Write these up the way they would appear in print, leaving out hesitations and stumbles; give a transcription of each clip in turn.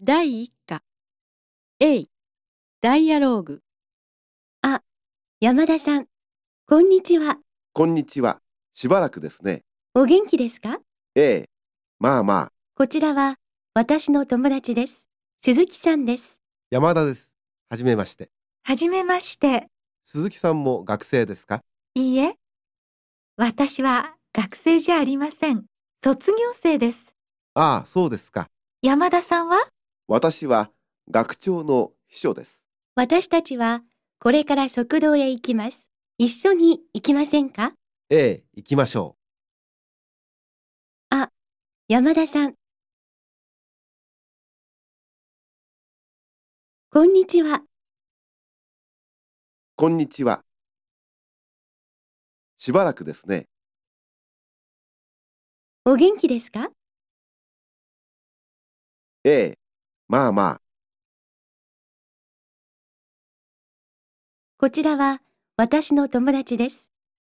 第1課 A ダイアローグ。 あ、山田さん、こんにちは。 こんにちは。しばらくですね。 お元気ですか？ ええ、まあまあ。 こちらは私の友達です。鈴木さんです。 山田です。はじめまして。 はじめまして。 鈴木さんも学生ですか？ いいえ、私は学生じゃありません。卒業生です。 ああ、そうですか。 山田さんは？ 私は学長の秘書です。 私たちはこれから食堂へ行きます。一緒に行きませんか？ ええ、行きましょあ、山田さん。こんにちは。 こんにちは。しばらくですね。 お元気ですか？ ええ、まあまあ。 こちらは私の友達です。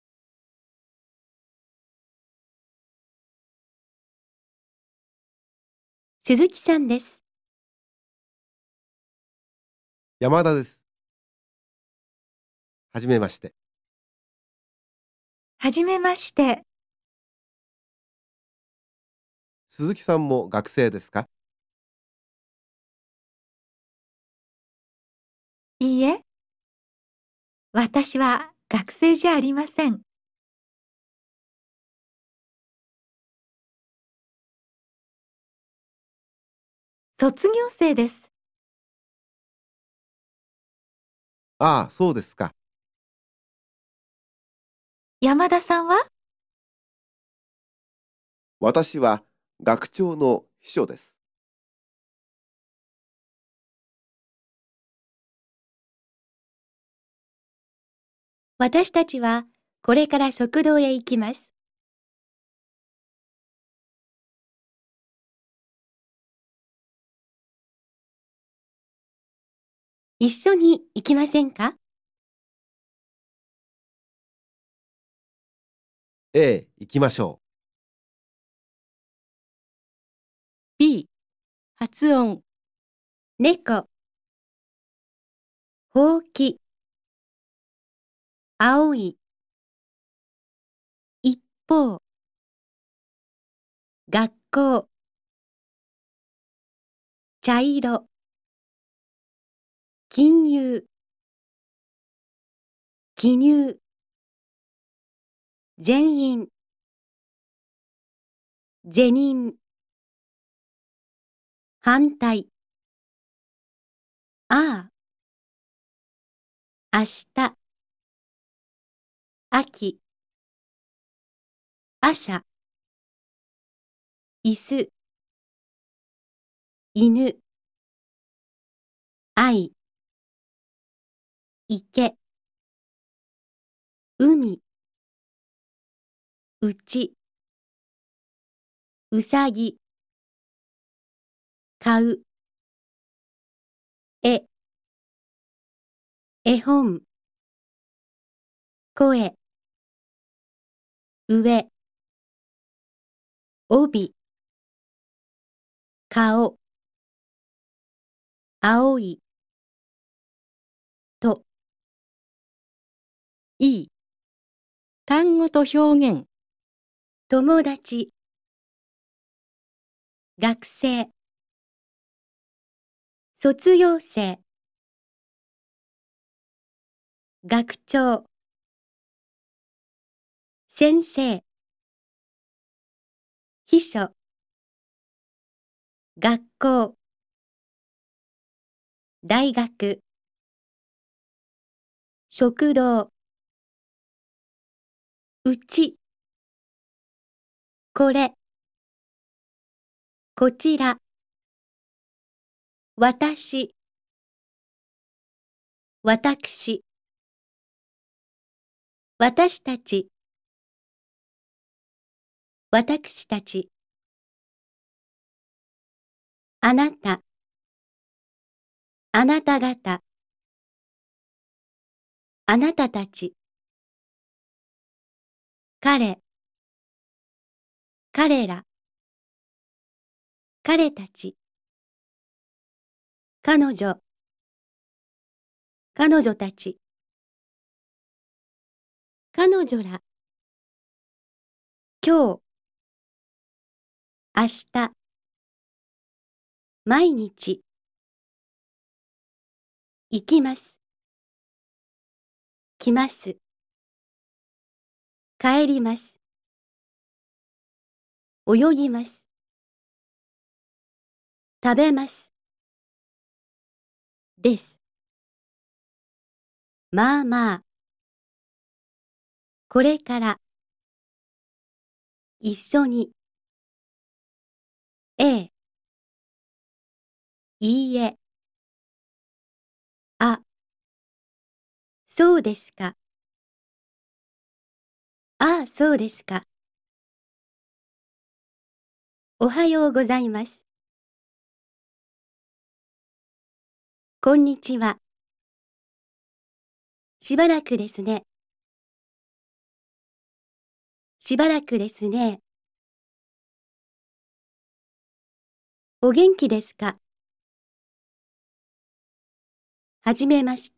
鈴木さんです。 山田です。はじめまして。 はじめまして。 鈴木さんも学生ですか？ いいえ、私は学生じゃありません。卒業生です。 ああ、そうですか。 山田さんは？ 私は学長の秘書です。 私たちはこれから食堂へ行きます。一緒に行きませんか？ ええ、行きましょ B 発音。 猫、ほうき、青い、一方、学校、茶色、金融、記入、全員、是人、反対、ああ、明日、秋、朝、椅子、犬、愛、池、海、うち、うさぎ、買う、絵、絵本、声、上、帯、顔、青い、と、 E 単語と表現。 友達、学生、卒業生、学長、先生、秘書、学校、大学、食堂、うち、これ、こちら、私、私、私たち、私たち、あなた、あなた方、あなたたち、彼、彼ら、彼たち。 彼女、彼女たち、彼女ら、今日、明日、毎日、行きます、来ます、帰ります、泳ぎます、食べます、です。まあまあ、これから、一緒に、ええ、いいえ、あ、そうですか。ああ、そうですか。おはようございます。こんにちは。しばらくですね。しばらくですね。お元気ですか？はじめまして。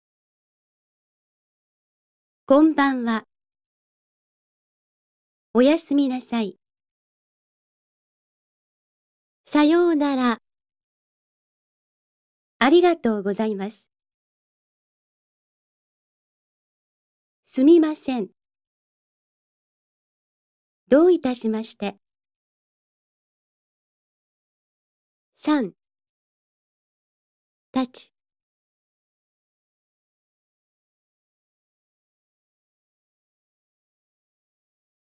こんばんは。おやすみなさい。さようなら。ありがとうございます。すみません。どういたしまして。3、たち。